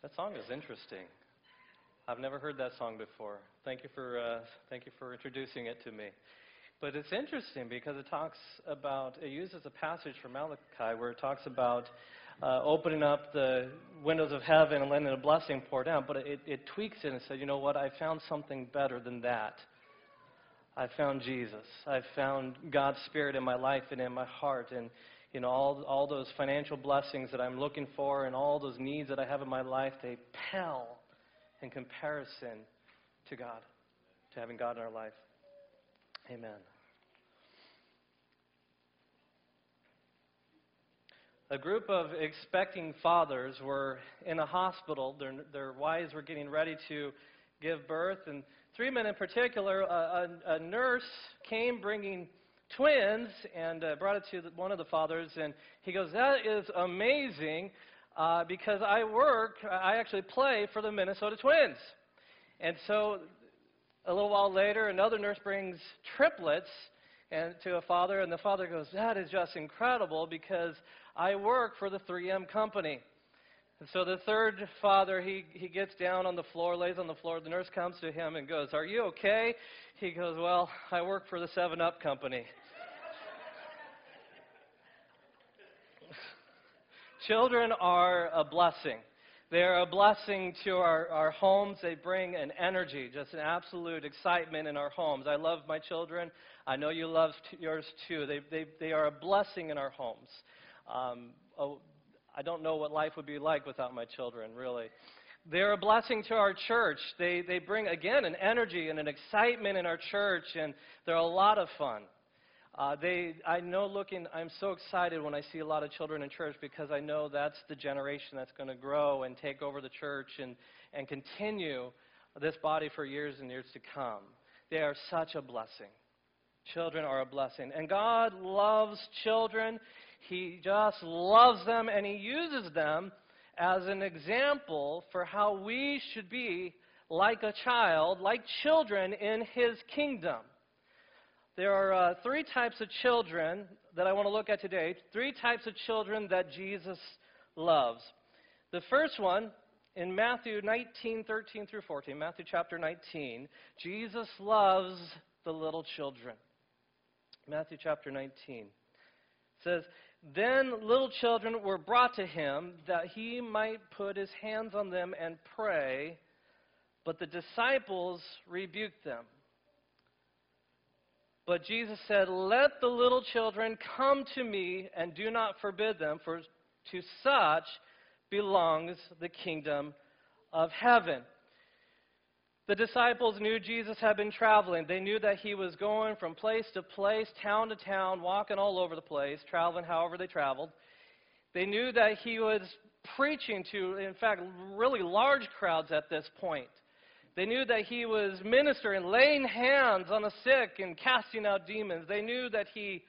That song is interesting. I've never heard that song before. Thank you for introducing it to me. But it's interesting because it uses a passage from Malachi where it talks about opening up the windows of heaven and letting a blessing pour down. But it tweaks it and says, you know what, I found something better than that. I found Jesus. I found God's Spirit in my life and in my heart. And all those financial blessings that I'm looking for and all those needs that I have in my life, they pale in comparison to God, to having God in our life. Amen. A group of expecting fathers were in a hospital. Their wives were getting ready to give birth, and 3 men in particular, a nurse came bringing twins and brought it to one of the fathers, and he goes, "That is amazing because I actually play for the Minnesota Twins." And so a little while later, another nurse brings triplets to a father, and the father goes, "That is just incredible because I work for the 3M company." And so the third father, he gets down on the floor, lays on the floor. The nurse comes to him and goes, "Are you okay?" He goes, "Well, I work for the 7-Up company." Children are a blessing. They are a blessing to our homes. They bring an energy, just an absolute excitement in our homes. I love my children. I know you love yours too. They are a blessing in our homes. I don't know what life would be like without my children, really. They're a blessing to our church. They bring, again, an energy and an excitement in our church, and they're a lot of fun. I'm so excited when I see a lot of children in church because I know that's the generation that's going to grow and take over the church and continue this body for years and years to come. They are such a blessing. Children are a blessing. And God loves children. He just loves them, and He uses them as an example for how we should be like a child, like children in His kingdom. There are 3 types of children that I want to look at today, 3 types of children that Jesus loves. The first one, in Matthew 19:13 through 14, Matthew chapter 19, Jesus loves the little children. Matthew chapter 19 says, "Then little children were brought to Him that He might put His hands on them and pray, but the disciples rebuked them. But Jesus said, 'Let the little children come to me and do not forbid them, for to such belongs the kingdom of heaven.'" The disciples knew Jesus had been traveling. They knew that He was going from place to place, town to town, walking all over the place, traveling however they traveled. They knew that He was preaching to, in fact, really large crowds at this point. They knew that He was ministering, laying hands on the sick and casting out demons. They knew that He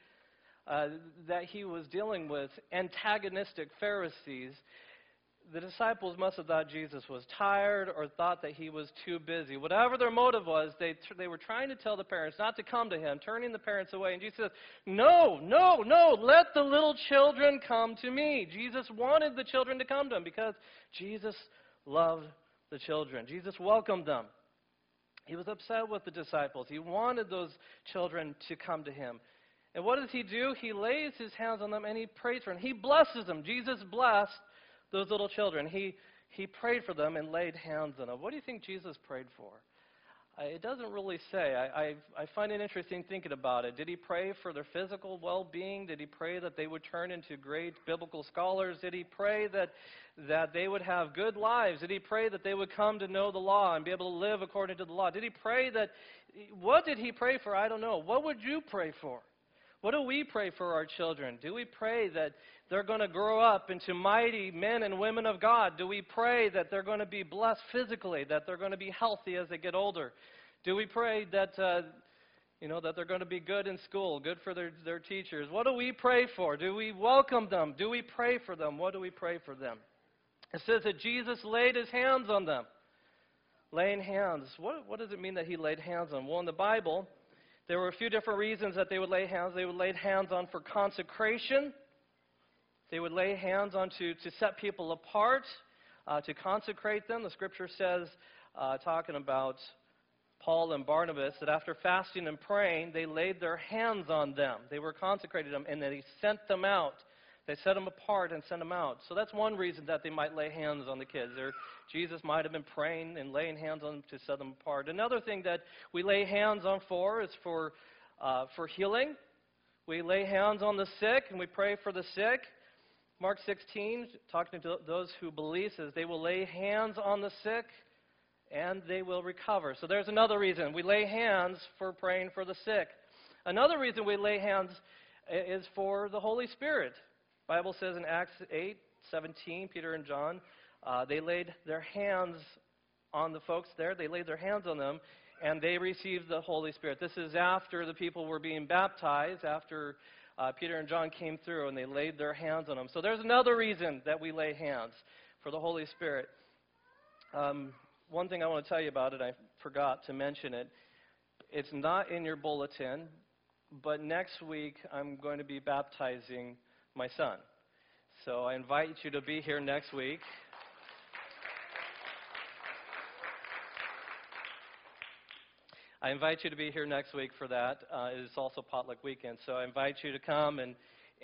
was dealing with antagonistic Pharisees. The disciples must have thought Jesus was tired or thought that He was too busy. Whatever their motive was, they were trying to tell the parents not to come to Him, turning the parents away. And Jesus says, no, let the little children come to me. Jesus wanted the children to come to Him because Jesus loved the children. Jesus welcomed them. He was upset with the disciples. He wanted those children to come to Him. And what does He do? He lays His hands on them and He prays for them. He blesses them. Jesus blessed those little children. He prayed for them and laid hands on them. What do you think Jesus prayed for? It doesn't really say. I find it interesting thinking about it. Did He pray for their physical well-being? Did He pray that they would turn into great biblical scholars? Did He pray that they would have good lives? Did He pray that they would come to know the law and be able to live according to the law? Did He pray that, what did He pray for? I don't know. What would you pray for? What do we pray for our children? Do we pray that they're going to grow up into mighty men and women of God? Do we pray that they're going to be blessed physically, that they're going to be healthy as they get older? Do we pray that that they're going to be good in school, good for their teachers? What do we pray for? Do we welcome them? Do we pray for them? What do we pray for them? It says that Jesus laid His hands on them. Laying hands. What does it mean that He laid hands on? Well, in the Bible, there were a few different reasons that they would lay hands. They would lay hands on for consecration. They would lay hands on to set people apart. to consecrate them. The Scripture says, talking about Paul and Barnabas, that after fasting and praying, they laid their hands on them. They were consecrated them, and then he sent them out. They set them apart and sent them out. So that's one reason that they might lay hands on the kids. Jesus might have been praying and laying hands on them to set them apart. Another thing that we lay hands on is for healing. We lay hands on the sick, and we pray for the sick. Mark 16, talking to those who believe, says they will lay hands on the sick, and they will recover. So there's another reason. We lay hands for praying for the sick. Another reason we lay hands is for the Holy Spirit. The Bible says in Acts 8:17, Peter and John, they laid their hands on the folks there. They laid their hands on them, and they received the Holy Spirit. This is after the people were being baptized, after Peter and John came through, and they laid their hands on them. So there's another reason that we lay hands, for the Holy Spirit. One thing I want to tell you about it, I forgot to mention it. It's not in your bulletin, but next week I'm going to be baptizing my son. So I invite you to be here next week. I invite you to be here next week for that. It is also potluck weekend, so I invite you to come and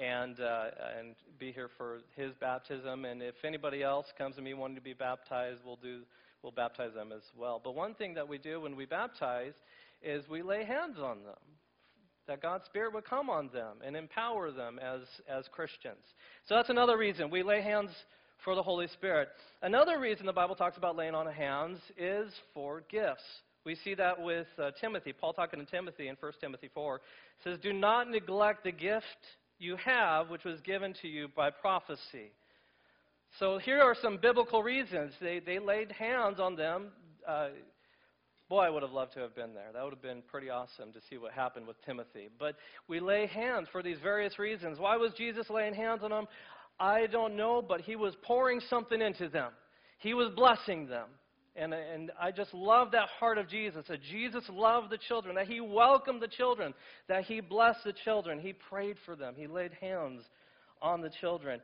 be here for his baptism. And if anybody else comes to me wanting to be baptized, we'll baptize them as well. But one thing that we do when we baptize is we lay hands on them, that God's Spirit would come on them and empower them as Christians. So that's another reason. We lay hands for the Holy Spirit. Another reason the Bible talks about laying on of hands is for gifts. We see that with Timothy. Paul talking to Timothy in 1 Timothy 4 says, "Do not neglect the gift you have, which was given to you by prophecy." So here are some biblical reasons. They laid hands on them. Boy, I would have loved to have been there. That would have been pretty awesome to see what happened with Timothy. But we lay hands for these various reasons. Why was Jesus laying hands on them? I don't know, but he was pouring something into them. He was blessing them. And I just love that heart of Jesus, that Jesus loved the children, that he welcomed the children, that he blessed the children. He prayed for them. He laid hands on the children.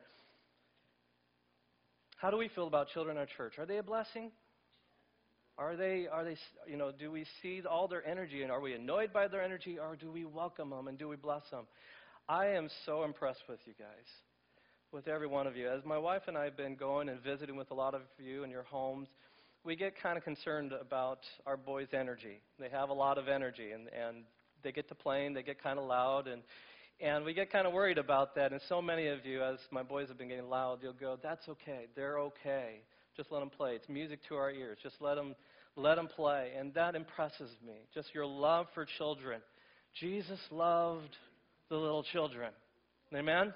How do we feel about children in our church? Are they a blessing? Are they, do we see all their energy, and are we annoyed by their energy, or do we welcome them and do we bless them? I am so impressed with you guys, with every one of you. As my wife and I have been going and visiting with a lot of you in your homes, we get kind of concerned about our boys' energy. They have a lot of energy, and they get to playing, they get kind of loud, and we get kind of worried about that. And so many of you, as my boys have been getting loud, you'll go, "That's okay. They're okay. Just let them play. It's music to our ears. Just let them play." And that impresses me, just your love for children. Jesus loved the little children. Amen?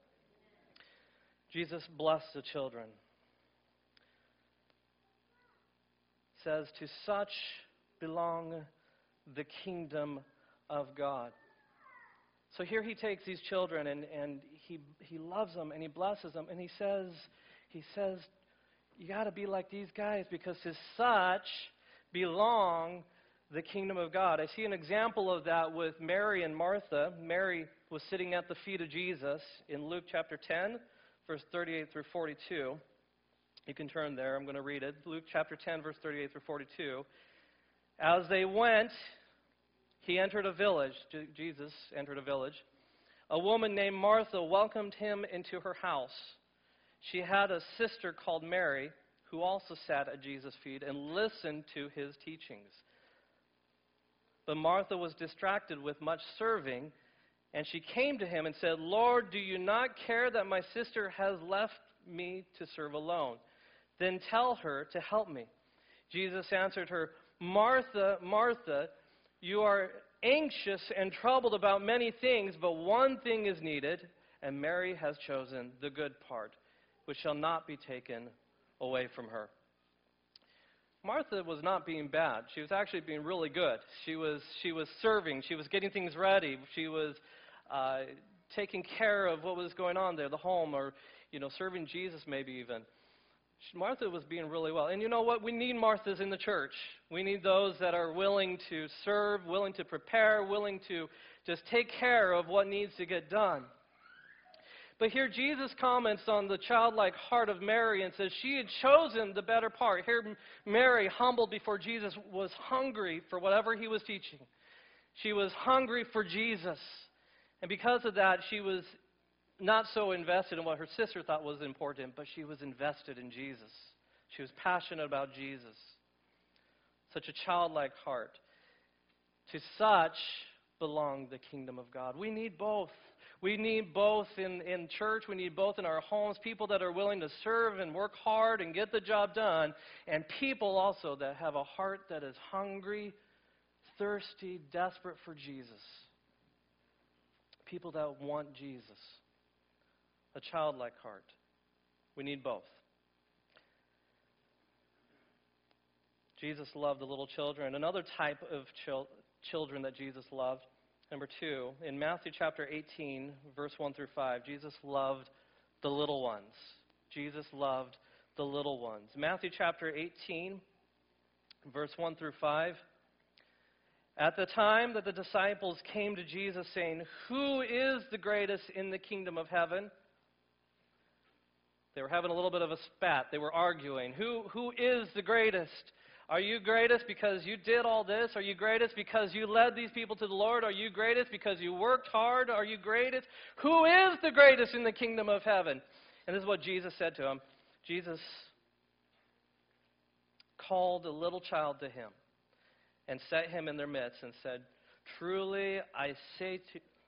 Jesus blessed the children. It says, "To such belong the kingdom of God." So here he takes these children and he loves them and he blesses them, and he says, you got to be like these guys, because to such belong the kingdom of God. I see an example of that with Mary and Martha. Mary was sitting at the feet of Jesus in Luke chapter 10, verse 38 through 42. You can turn there. I'm going to read it. Luke chapter 10, verse 38 through 42. As they went, he entered a village. Jesus entered a village. A woman named Martha welcomed him into her house. She had a sister called Mary, who also sat at Jesus' feet and listened to his teachings. But Martha was distracted with much serving, and she came to him and said, "Lord, do you not care that my sister has left me to serve alone? Then tell her to help me." Jesus answered her, "Martha, Martha, you are anxious and troubled about many things, but one thing is needed, and Mary has chosen the good part, which shall not be taken away from her." Martha was not being bad. She was actually being really good. She was serving. She was getting things ready. She was taking care of what was going on there, the home, or serving Jesus maybe even. Martha was being really well. And you know what? We need Marthas in the church. We need those that are willing to serve, willing to prepare, willing to just take care of what needs to get done. But here Jesus comments on the childlike heart of Mary and says she had chosen the better part. Here Mary, humbled before Jesus, was hungry for whatever he was teaching. She was hungry for Jesus. And because of that, she was not so invested in what her sister thought was important, but she was invested in Jesus. She was passionate about Jesus. Such a childlike heart. To such belong the kingdom of God. We need both. We need both in church. We need both in our homes. People that are willing to serve and work hard and get the job done. And people also that have a heart that is hungry, thirsty, desperate for Jesus. People that want Jesus. A childlike heart. We need both. Jesus loved the little children. Another type of children that Jesus loved, number 2, in Matthew chapter 18, verse 1 through 5, Jesus loved the little ones. Jesus loved the little ones. Matthew chapter 18, verse 1 through 5. At the time that the disciples came to Jesus saying, "Who is the greatest in the kingdom of heaven?" They were having a little bit of a spat. They were arguing. Who is the greatest? Are you greatest because you did all this? Are you greatest because you led these people to the Lord? Are you greatest because you worked hard? Are you greatest? Who is the greatest in the kingdom of heaven? And this is what Jesus said to him. Jesus called a little child to him and set him in their midst and said, Truly I say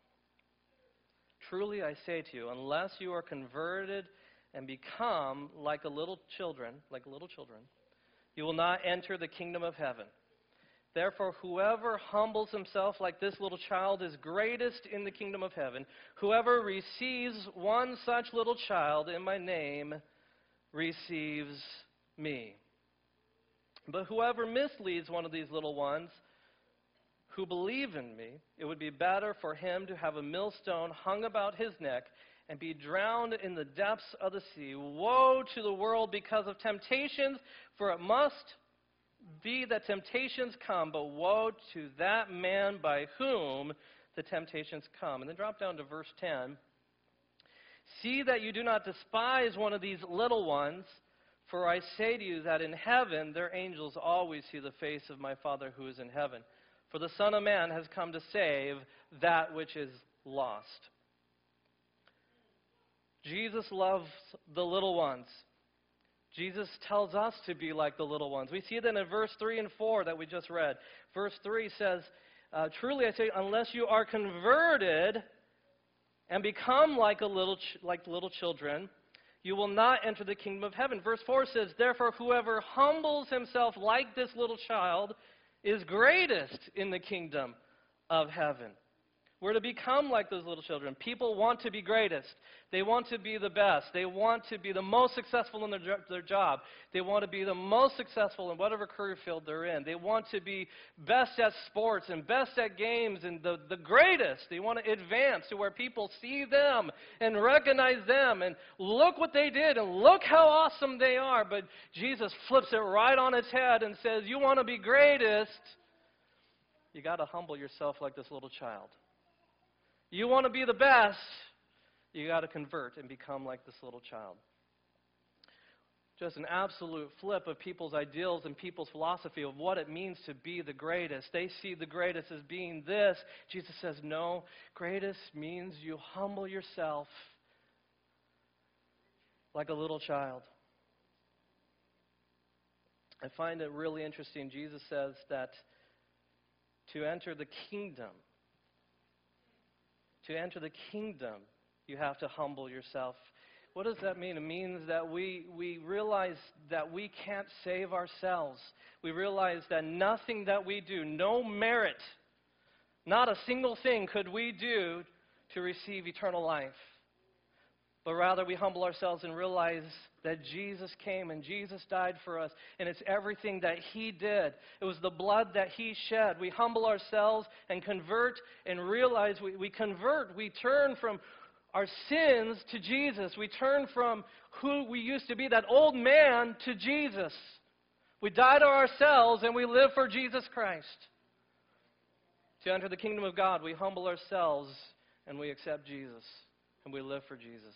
to you, unless you are converted and become like little children, you will not enter the kingdom of heaven. Therefore, whoever humbles himself like this little child is greatest in the kingdom of heaven. Whoever receives one such little child in my name receives me. But whoever misleads one of these little ones who believe in me, it would be better for him to have a millstone hung about his neck and be drowned in the depths of the sea. Woe to the world because of temptations, for it must be that temptations come, but woe to that man by whom the temptations come. And then drop down to verse 10. See that you do not despise one of these little ones, for I say to you that in heaven their angels always see the face of my Father who is in heaven. For the Son of Man has come to save that which is lost. Jesus loves the little ones. Jesus tells us to be like the little ones. We see that in verse 3 and 4 that we just read. Verse 3 says, Truly I say, unless you are converted and become like little children, you will not enter the kingdom of heaven. Verse 4 says, Therefore whoever humbles himself like this little child is greatest in the kingdom of heaven. We're to become like those little children. People want to be greatest. They want to be the best. They want to be the most successful in their job. They want to be the most successful in whatever career field they're in. They want to be best at sports and best at games and the greatest. They want to advance to where people see them and recognize them and look what they did and look how awesome they are. But Jesus flips it right on its head and says, you want to be greatest, you got to humble yourself like this little child. You want to be the best, you got to convert and become like this little child. Just an absolute flip of people's ideals and people's philosophy of what it means to be the greatest. They see the greatest as being this. Jesus says, no, greatest means you humble yourself like a little child. I find it really interesting. Jesus says that to enter the kingdom, you have to humble yourself. What does that mean? It means that we realize that we can't save ourselves. We realize that nothing that we do, no merit, not a single thing could we do to receive eternal life. But rather we humble ourselves and realize that Jesus came and Jesus died for us. And it's everything that He did. It was the blood that He shed. We humble ourselves and convert and realize we convert. We turn from our sins to Jesus. We turn from who we used to be, that old man, to Jesus. We die to ourselves and we live for Jesus Christ. To enter the kingdom of God, we humble ourselves and we accept Jesus. and we live for Jesus.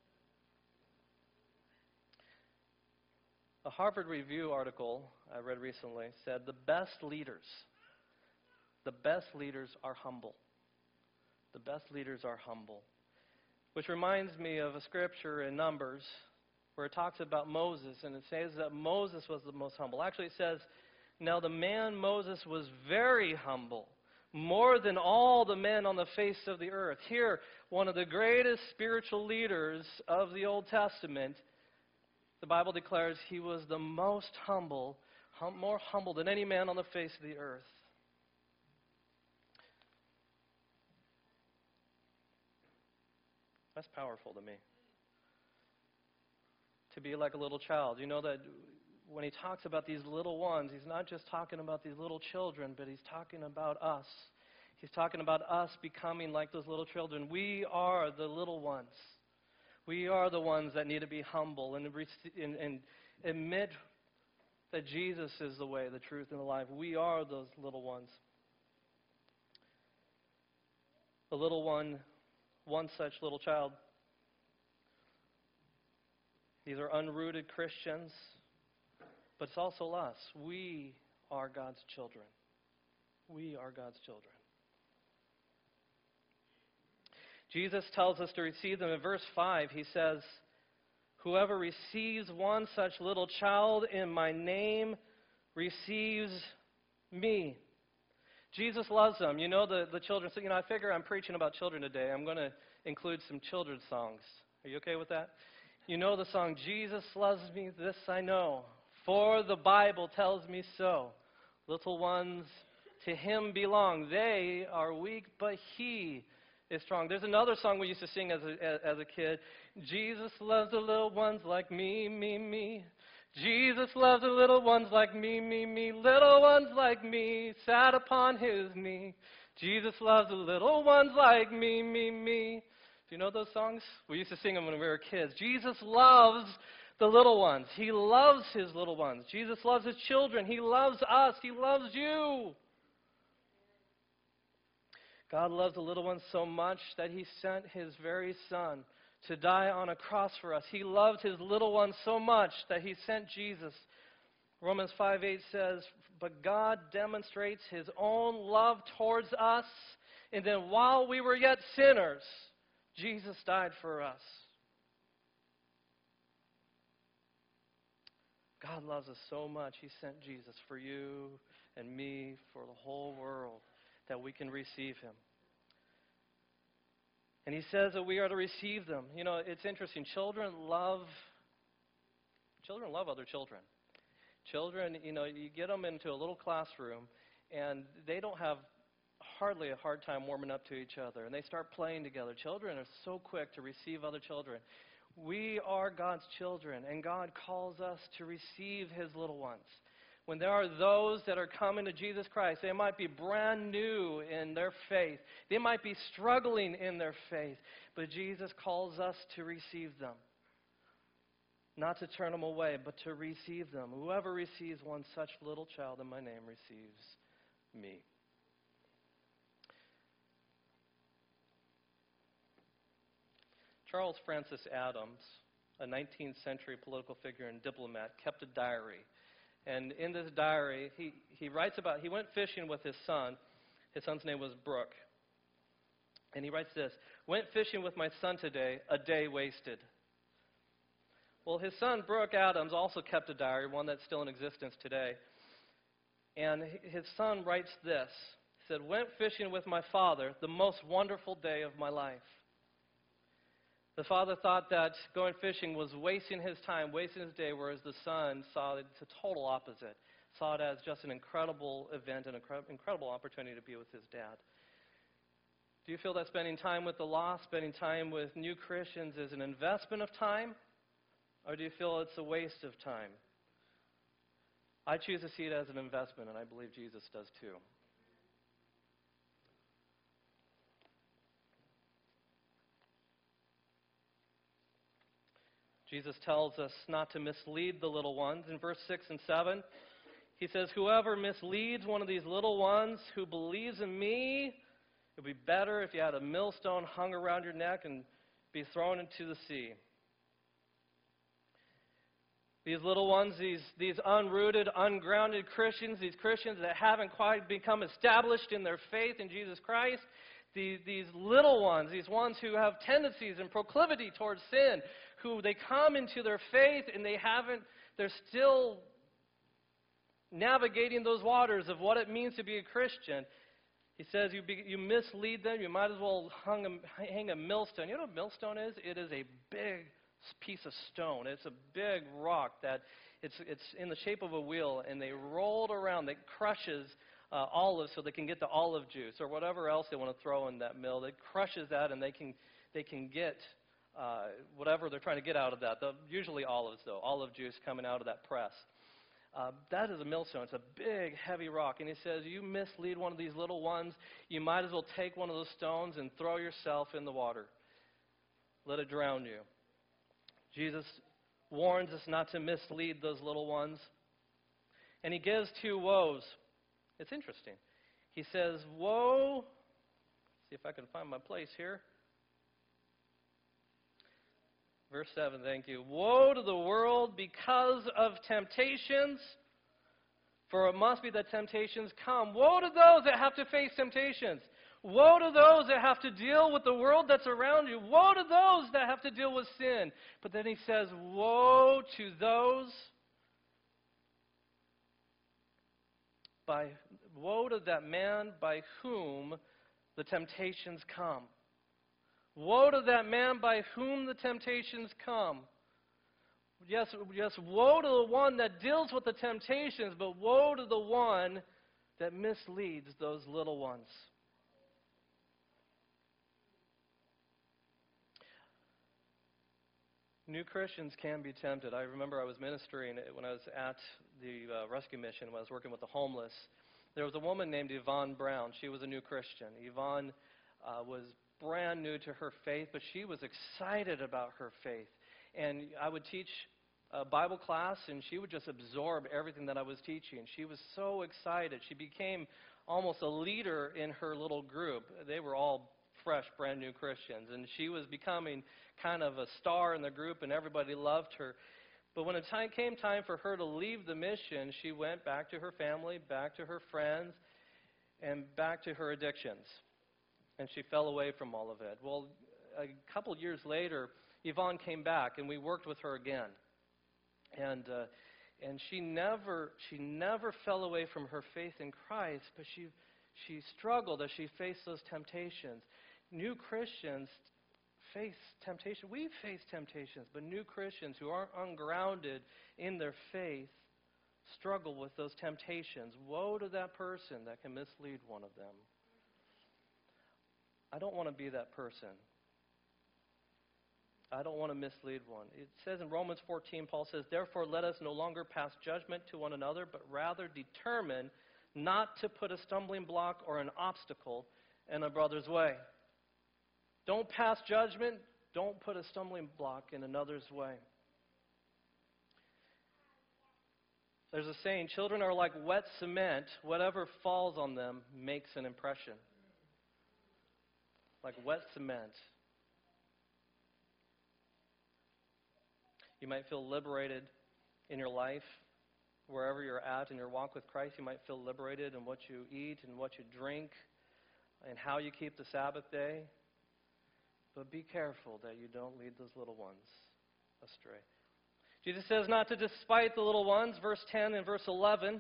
A Harvard Review article I read recently said the best leaders are humble. The best leaders are humble. Which reminds me of a scripture in Numbers where it talks about Moses, and it says that Moses was the most humble. Actually, it says, now the man Moses was very humble, more than all the men on the face of the earth. Here, one of the greatest spiritual leaders of the Old Testament, the Bible declares he was the most humble, more humble than any man on the face of the earth. That's powerful to me. To be like a little child. You know that when he talks about these little ones, he's not just talking about these little children, but he's talking about us. He's talking about us becoming like those little children. We are the little ones. We are the ones that need to be humble and admit that Jesus is the way, the truth, and the life. We are those little ones. The little one such little child. These are unrooted Christians, but it's also us. We are God's children. We are God's children. Jesus tells us to receive them. In verse 5, he says, whoever receives one such little child in my name receives me. Jesus loves them. You know the children. So, I figure I'm preaching about children today. I'm going to include some children's songs. Are you okay with that? You know the song, Jesus loves me, this I know, for the Bible tells me so. Little ones to him belong. They are weak, but he is strong. There's another song we used to sing as a kid. Jesus loves the little ones like me, me, me. Jesus loves the little ones like me, me, me. Little ones like me, sat upon his knee. Jesus loves the little ones like me, me, me. Do you know those songs? We used to sing them when we were kids. Jesus loves the little ones. He loves his little ones. Jesus loves his children. He loves us. He loves you. God loves the little ones so much that he sent his very son to die on a cross for us. He loved his little ones so much that he sent Jesus. Romans 5:8 says, but God demonstrates his own love towards us, and then while we were yet sinners, Jesus died for us. God loves us so much, he sent Jesus for you and me, for the whole world, that we can receive him. And he says that we are to receive them. You know, it's interesting. Children love other children. Children, you get them into a little classroom, and they don't have hardly a hard time warming up to each other. And they start playing together. Children are so quick to receive other children. We are God's children, and God calls us to receive his little ones. When there are those that are coming to Jesus Christ, they might be brand new in their faith. They might be struggling in their faith. But Jesus calls us to receive them. Not to turn them away, but to receive them. Whoever receives one such little child in my name receives me. Charles Francis Adams, a 19th century political figure and diplomat, kept a diary. And in this diary, he writes about, he went fishing with his son. His son's name was Brooke. And he writes this, went fishing with my son today, a day wasted. Well, his son, Brooke Adams, also kept a diary, one that's still in existence today. And his son writes this. He said, went fishing with my father, the most wonderful day of my life. The father thought that going fishing was wasting his time, wasting his day, whereas the son saw it the total opposite, saw it as just an incredible event, an incredible opportunity to be with his dad. Do you feel that spending time with the lost, spending time with new Christians is an investment of time, or do you feel it's a waste of time? I choose to see it as an investment, and I believe Jesus does too. Jesus tells us not to mislead the little ones. In verse 6 and 7, he says, whoever misleads one of these little ones who believes in me, it would be better if you had a millstone hung around your neck and be thrown into the sea. These little ones, these unrooted, ungrounded Christians, these Christians that haven't quite become established in their faith in Jesus Christ, these little ones, these ones who have tendencies and proclivity towards sin, who they come into their faith and they're still navigating those waters of what it means to be a Christian. He says you mislead them, you might as well hang a millstone. You know what a millstone is? It is a big piece of stone. It's a big rock that it's in the shape of a wheel, and they roll it around. That crushes olives so they can get the olive juice or whatever else they want to throw in that mill. It crushes that, and they can get whatever they're trying to get out of that. Usually olives, though, olive juice coming out of that press. That is a millstone. It's a big, heavy rock. And he says, you mislead one of these little ones, you might as well take one of those stones and throw yourself in the water. Let it drown you. Jesus warns us not to mislead those little ones. And he gives two woes. It's interesting. He says, woe, see if I can find my place here. Verse 7, thank you. Woe to the world because of temptations, for it must be that temptations come. Woe to those that have to face temptations. Woe to those that have to deal with the world that's around you. Woe to those that have to deal with sin. But then he says, woe to those woe to that man by whom the temptations come. Woe to that man by whom the temptations come. Yes, woe to the one that deals with the temptations, but woe to the one that misleads those little ones. New Christians can be tempted. I remember I was ministering when I was at the rescue mission, when I was working with the homeless. There was a woman named Yvonne Brown. She was a new Christian. Yvonne was brand new to her faith, but she was excited about her faith. And I would teach a Bible class, and she would just absorb everything that I was teaching. She was so excited. She became almost a leader in her little group. They were all fresh, brand new Christians, and she was becoming kind of a star in the group, and everybody loved her. But when it came time for her to leave the mission, she went back to her family, back to her friends, and back to her addictions. And she fell away from all of it. Well, a couple years later, Yvonne came back, and we worked with her again. And she never fell away from her faith in Christ, but she struggled as she faced those temptations. New Christians face temptation. We face temptations, but new Christians who aren't ungrounded in their faith struggle with those temptations. Woe to that person that can mislead one of them. I don't want to be that person. I don't want to mislead one. It says in Romans 14, Paul says, therefore let us no longer pass judgment to one another, but rather determine not to put a stumbling block or an obstacle in a brother's way. Don't pass judgment. Don't put a stumbling block in another's way. There's a saying, children are like wet cement. Whatever falls on them makes an impression. Like wet cement. You might feel liberated in your life, wherever you're at in your walk with Christ. You might feel liberated in what you eat and what you drink and how you keep the Sabbath day. But be careful that you don't lead those little ones astray. Jesus says not to despise the little ones, verse 10 and verse 11.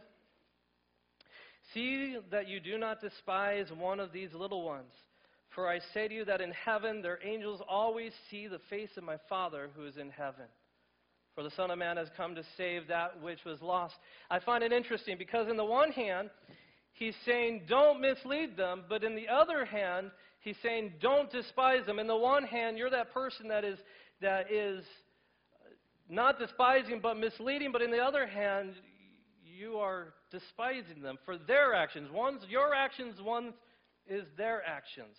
See that you do not despise one of these little ones. For I say to you that in heaven their angels always see the face of my Father who is in heaven. For the Son of Man has come to save that which was lost. I find it interesting because in the one hand, he's saying don't mislead them, but in the other hand, he's saying don't despise them. In the one hand, you're that person that is not despising but misleading, but in the other hand, you are despising them for their actions. One's your actions, one is their actions.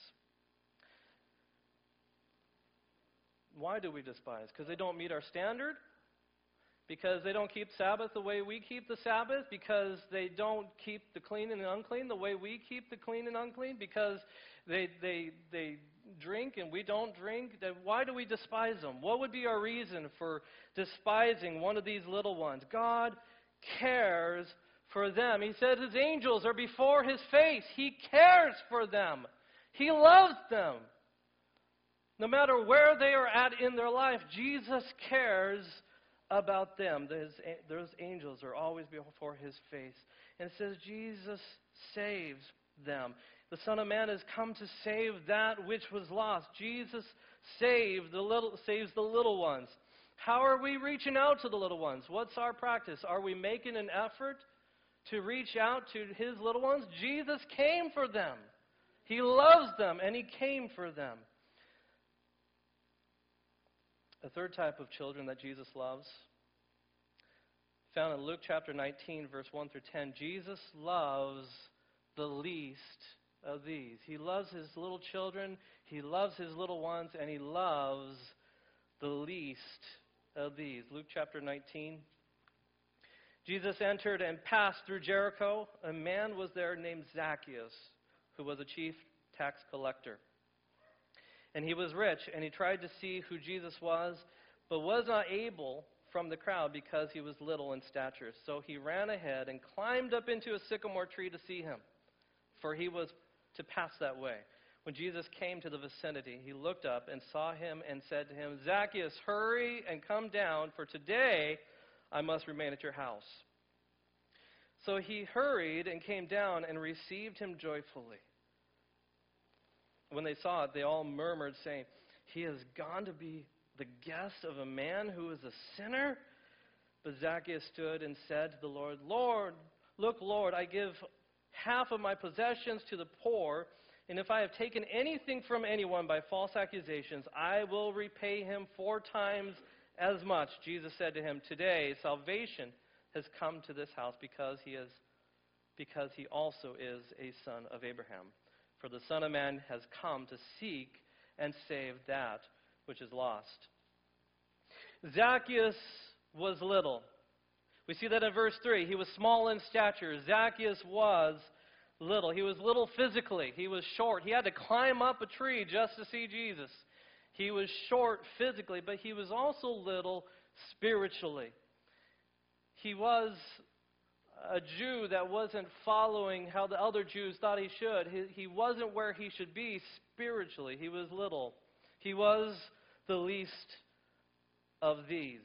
Why do we despise? Because they don't meet our standard? Because they don't keep Sabbath the way we keep the Sabbath? Because they don't keep the clean and the unclean the way we keep the clean and unclean? Because they drink and we don't drink, then why do we despise them? What would be our reason for despising one of these little ones? God cares for them. He says his angels are before his face. He cares for them. He loves them. No matter where they are at in their life, Jesus cares about them. Those angels are always before his face. And it says Jesus saves them. The Son of Man has come to save that which was lost. Jesus saves the little ones. How are we reaching out to the little ones? What's our practice? Are we making an effort to reach out to his little ones? Jesus came for them. He loves them, and he came for them. The third type of children that Jesus loves, found in Luke chapter 19, verse 1 through 10, Jesus loves the least of these. He loves his little children, he loves his little ones, and he loves the least of these. Luke chapter 19. Jesus entered and passed through Jericho. A man was there named Zacchaeus, who was a chief tax collector. And he was rich, and he tried to see who Jesus was, but was not able from the crowd because he was little in stature. So he ran ahead and climbed up into a sycamore tree to see him, for he was to pass that way. When Jesus came to the vicinity, he looked up and saw him and said to him, Zacchaeus, hurry and come down, for today I must remain at your house. So he hurried and came down and received him joyfully. When they saw it, they all murmured, saying, he has gone to be the guest of a man who is a sinner? But Zacchaeus stood and said to the Lord, Look, Lord, I give half of my possessions to the poor, and if I have taken anything from anyone by false accusations, I will repay him 4 times as much. Jesus said to him, today salvation has come to this house because he also is a son of Abraham. For the Son of Man has come to seek and save that which is lost. Zacchaeus was little. We see that in verse 3. He was small in stature. Zacchaeus was little. He was little physically. He was short. He had to climb up a tree just to see Jesus. He was short physically, but he was also little spiritually. He was a Jew that wasn't following how the other Jews thought he should. He wasn't where he should be spiritually. He was little. He was the least of these.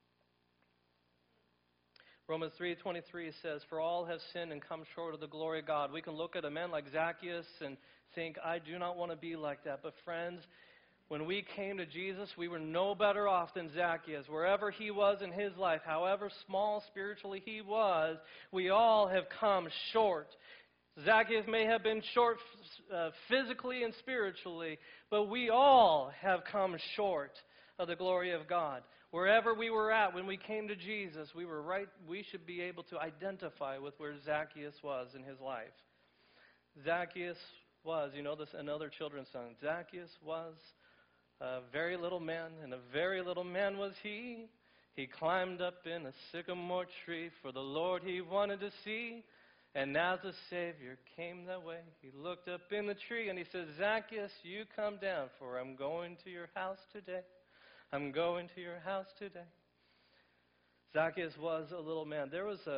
Romans 3:23 says, for all have sinned and come short of the glory of God. We can look at a man like Zacchaeus and think, I do not want to be like that. But friends, when we came to Jesus, we were no better off than Zacchaeus. Wherever he was in his life, however small spiritually he was, we all have come short. Zacchaeus may have been short physically and spiritually, but we all have come short of the glory of God. Wherever we were at when we came to Jesus, we should be able to identify with where Zacchaeus was in his life. Zacchaeus was, another children's song. Zacchaeus was a very little man, and a very little man was he. He climbed up in a sycamore tree for the Lord he wanted to see. And as the Savior came that way, he looked up in the tree and he said, Zacchaeus, you come down, for I'm going to your house today. I'm going to your house today. Zacchaeus was a little man. There was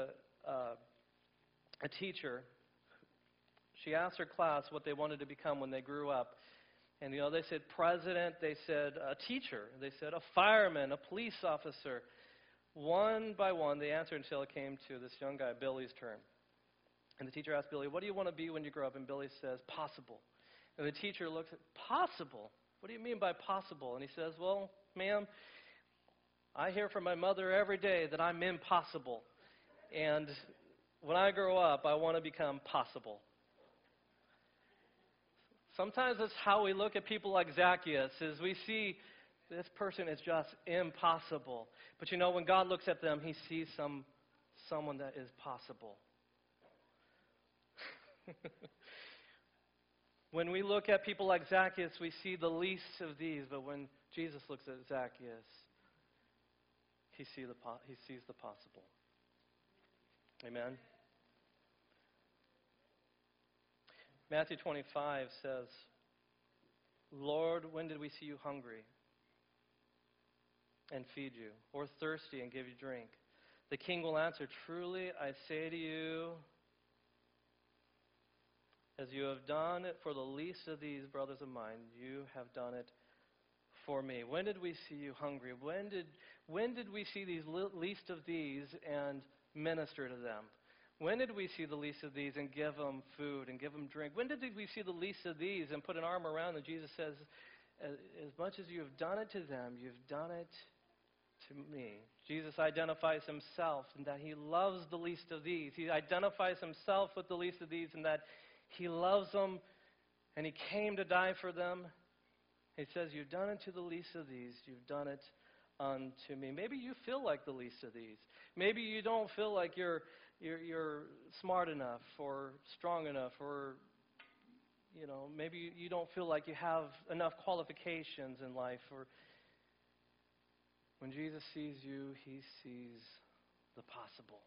a teacher. She asked her class what they wanted to become when they grew up. And, they said president, they said a teacher, they said a fireman, a police officer. One by one, they answered until it came to this young guy, Billy's turn. And the teacher asked Billy, what do you want to be when you grow up? And Billy says, possible. And the teacher looks at, possible? What do you mean by possible? And he says, well, ma'am, I hear from my mother every day that I'm impossible. And when I grow up, I want to become possible. Sometimes that's how we look at people like Zacchaeus, is we see this person is just impossible. But when God looks at them, he sees someone that is possible. When we look at people like Zacchaeus, we see the least of these. But when Jesus looks at Zacchaeus, he sees the possible. Amen. Matthew 25 says, Lord, when did we see you hungry and feed you, or thirsty and give you drink? The king will answer, truly I say to you, as you have done it for the least of these brothers of mine, you have done it for me. When did we see you hungry? When did we see these least of these and minister to them? When did we see the least of these and give them food and give them drink? When did we see the least of these and put an arm around them? Jesus says, as much as you have done it to them, you've done it to me. Jesus identifies himself in that he loves the least of these. He identifies himself with the least of these in that he loves them and he came to die for them. He says, you've done it to the least of these. You've done it unto me. Maybe you feel like the least of these. Maybe you don't feel like you're smart enough or strong enough, or maybe you don't feel like you have enough qualifications in life. Or when Jesus sees you, he sees the possible.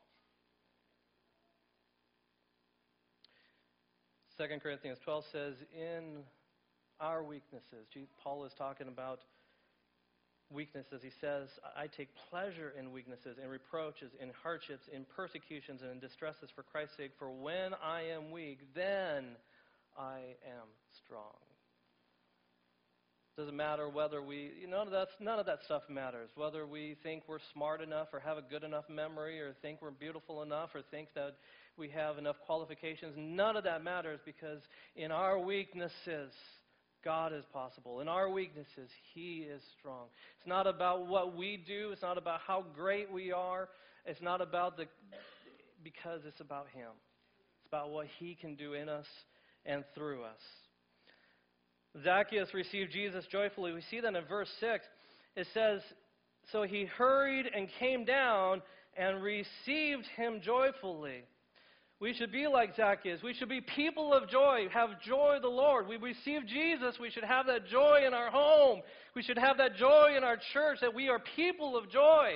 2 Corinthians 12 says, in our weaknesses, Paul is talking about weaknesses. He says, I take pleasure in weaknesses, in reproaches, in hardships, in persecutions, and in distresses for Christ's sake. For when I am weak, then I am strong. Doesn't matter whether none of that stuff matters. Whether we think we're smart enough or have a good enough memory or think we're beautiful enough or think that we have enough qualifications, none of that matters, because in our weaknesses, God is possible. In our weaknesses, he is strong. It's not about what we do. It's not about how great we are. It's not about because it's about him. It's about what he can do in us and through us. Zacchaeus received Jesus joyfully. We see that in verse 6. It says, so he hurried and came down and received him joyfully. We should be like Zacchaeus. We should be people of joy, have joy of the Lord. We receive Jesus. We should have that joy in our home. We should have that joy in our church, that we are people of joy.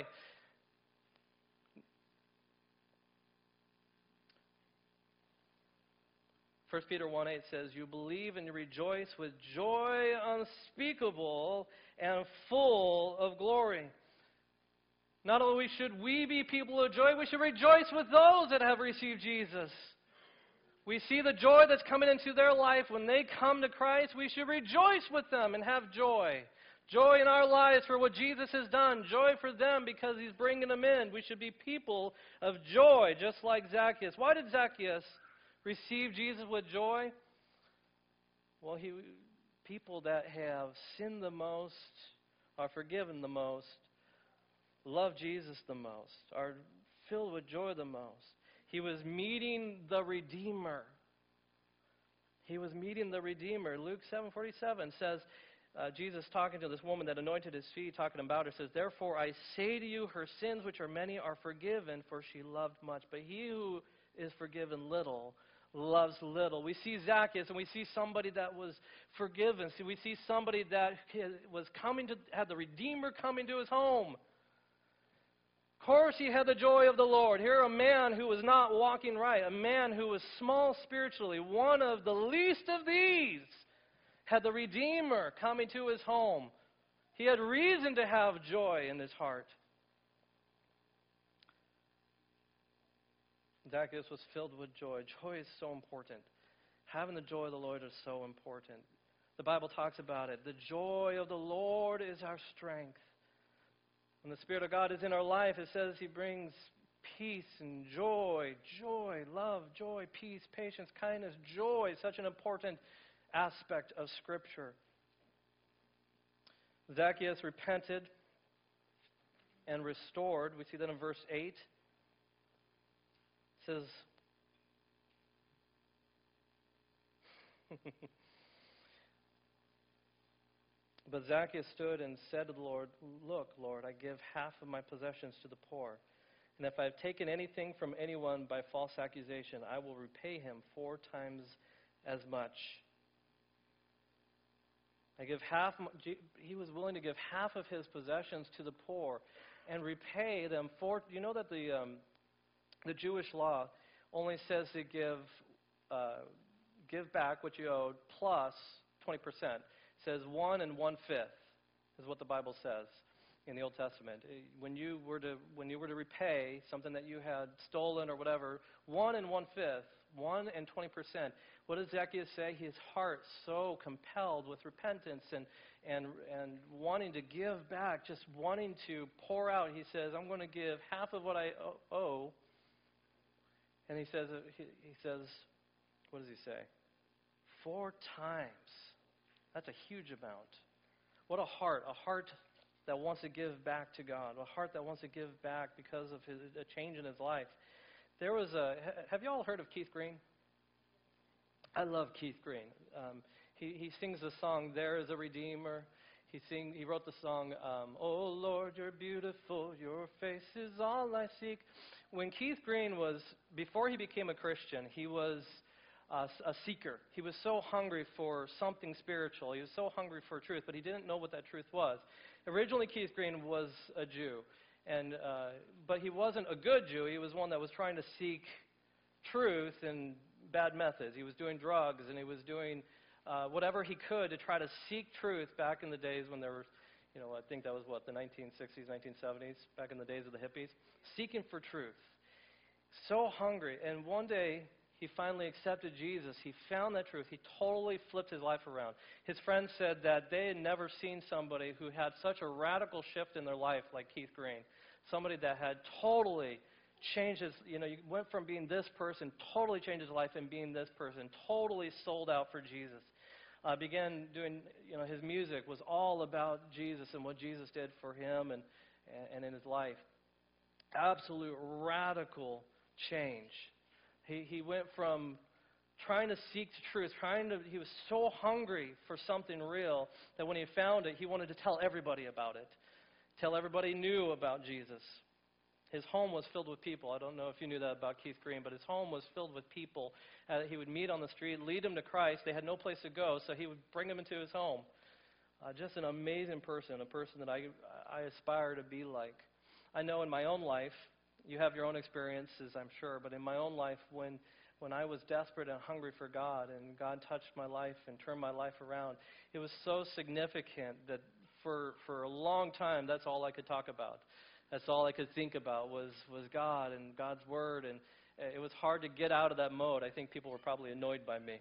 First Peter 1:8 says, you believe and you rejoice with joy unspeakable and full of glory. Not only should we be people of joy, we should rejoice with those that have received Jesus. We see the joy that's coming into their life when they come to Christ. We should rejoice with them and have joy. Joy in our lives for what Jesus has done. Joy for them because he's bringing them in. We should be people of joy, just like Zacchaeus. Why did Zacchaeus receive Jesus with joy? Well, people that have sinned the most, are forgiven the most, love Jesus the most, are filled with joy the most. He was meeting the Redeemer. He was meeting the Redeemer. Luke 7:47 says, Jesus talking to this woman that anointed his feet, talking about her, says, therefore I say to you, her sins, which are many, are forgiven, for she loved much. But he who is forgiven little loves little. We see Zacchaeus, and we see somebody that was forgiven. See, we see somebody that was had the Redeemer coming to his home. Of course, he had the joy of the Lord. Here, a man who was not walking right, a man who was small spiritually, one of the least of these, had the Redeemer coming to his home. He had reason to have joy in his heart. Zacchaeus was filled with joy. Joy is so important. Having the joy of the Lord is so important. The Bible talks about it. The joy of the Lord is our strength. When the Spirit of God is in our life, it says he brings peace and joy, love, joy, peace, patience, kindness, joy. Such an important aspect of Scripture. Zacchaeus repented and restored. We see that in verse 8. It says, but Zacchaeus stood and said to the Lord, look, Lord, I give half of my possessions to the poor. And if I have taken anything from anyone by false accusation, I will repay him 4 times as much. He was willing to give half of his possessions to the poor and repay them for. You know that the Jewish law only says to give back what you owed plus 20%. says 1 and 1/5 is what the Bible says in the Old Testament. When you were to repay something that you had stolen or whatever, 1 and 1/5, 1 and 20%. What does Zacchaeus say? His heart so compelled with repentance and wanting to give back, just wanting to pour out. He says, I'm going to give half of what I owe. And he says, what does he say? 4 times. That's a huge amount. What a heart that wants to give back to God, a heart that wants to give back because of a change in his life. Have you all heard of Keith Green? I love Keith Green. He sings the song, There is a Redeemer. He wrote the song, Oh Lord, you're beautiful, your face is all I seek. When Keith Green before he became a Christian, he was a seeker. He was so hungry for something spiritual. He was so hungry for truth, but he didn't know what that truth was. Originally, Keith Green was a Jew, but he wasn't a good Jew. He was one that was trying to seek truth in bad methods. He was doing drugs, and he was doing whatever he could to try to seek truth back in the days when there were, I think that was the 1960s, 1970s, back in the days of the hippies, seeking for truth. So hungry. And one day, he finally accepted Jesus. He found that truth. He totally flipped his life around. His friends said that they had never seen somebody who had such a radical shift in their life like Keith Green. Somebody that had totally changed his, you went from being this person, totally changed his life, and being this person, totally sold out for Jesus. Began doing, his music was all about Jesus and what Jesus did for him and in his life. Absolute radical change. He went from trying to seek the truth, he was so hungry for something real that when he found it, he wanted to tell everybody about it. Tell everybody knew about Jesus. His home was filled with people. I don't know if you knew that about Keith Green, but his home was filled with people. He would meet on the street, lead them to Christ. They had no place to go, so he would bring them into his home. Just an amazing person, a person that I aspire to be like. I know in my own life, you have your own experiences, I'm sure, but in my own life, when I was desperate and hungry for God, and God touched my life and turned my life around, it was so significant that for a long time, that's all I could talk about. That's all I could think about was God and God's Word, and it was hard to get out of that mode. I think people were probably annoyed by me.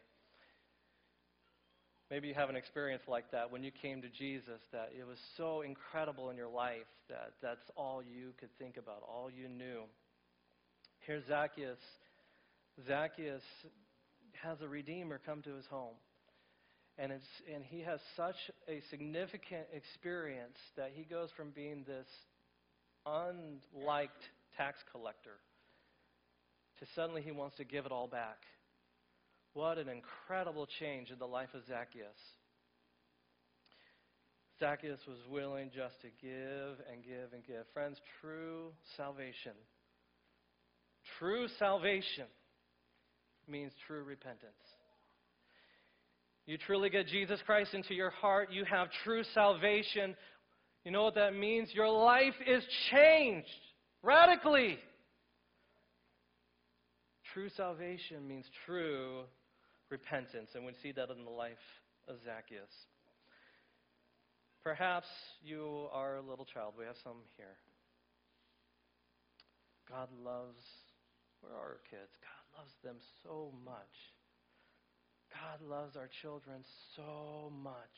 Maybe you have an experience like that when you came to Jesus, that it was so incredible in your life that that's all you could think about, all you knew. Here's Zacchaeus. Zacchaeus has a Redeemer come to his home. And he has such a significant experience that he goes from being this unliked tax collector to suddenly he wants to give it all back. What an incredible change in the life of Zacchaeus. Zacchaeus was willing just to give and give and give. Friends, true salvation means true repentance. You truly get Jesus Christ into your heart, you have true salvation. You know what that means? Your life is changed radically. True salvation means true repentance, and we see that in the life of Zacchaeus. Perhaps you are a little child. We have some here. God loves, where are our kids? God loves them so much. God loves our children so much.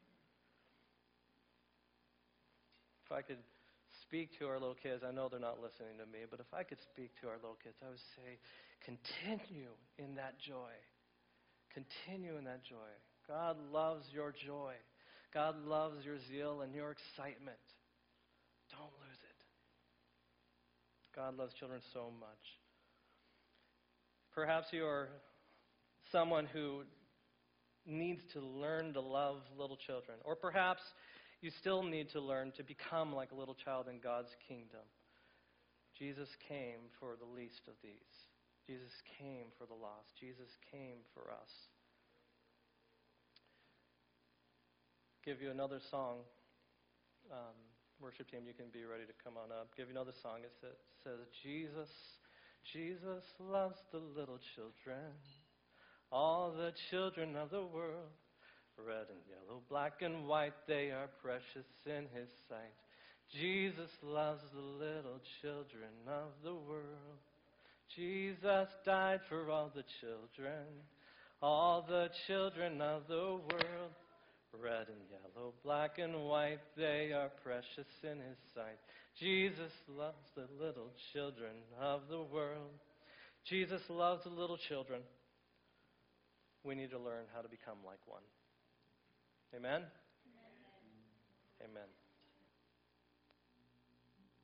If I could speak to our little kids, I know they're not listening to me, but if I could speak to our little kids, I would say, continue in that joy. Continue in that joy. God loves your joy. God loves your zeal and your excitement. Don't lose it. God loves children so much. Perhaps you are someone who needs to learn to love little children. Or perhaps you still need to learn to become like a little child in God's kingdom. Jesus came for the least of these. Jesus came for the lost. Jesus came for us. Give you another song. Worship team, you can be ready to come on up. Give you another song. It says, Jesus loves the little children, all the children of the world. Red and yellow, black and white, they are precious in His sight. Jesus loves the little children of the world. Jesus died for all the children of the world. Red and yellow, black and white, they are precious in His sight. Jesus loves the little children of the world. Jesus loves the little children. We need to learn how to become like one. Amen? Amen. Amen.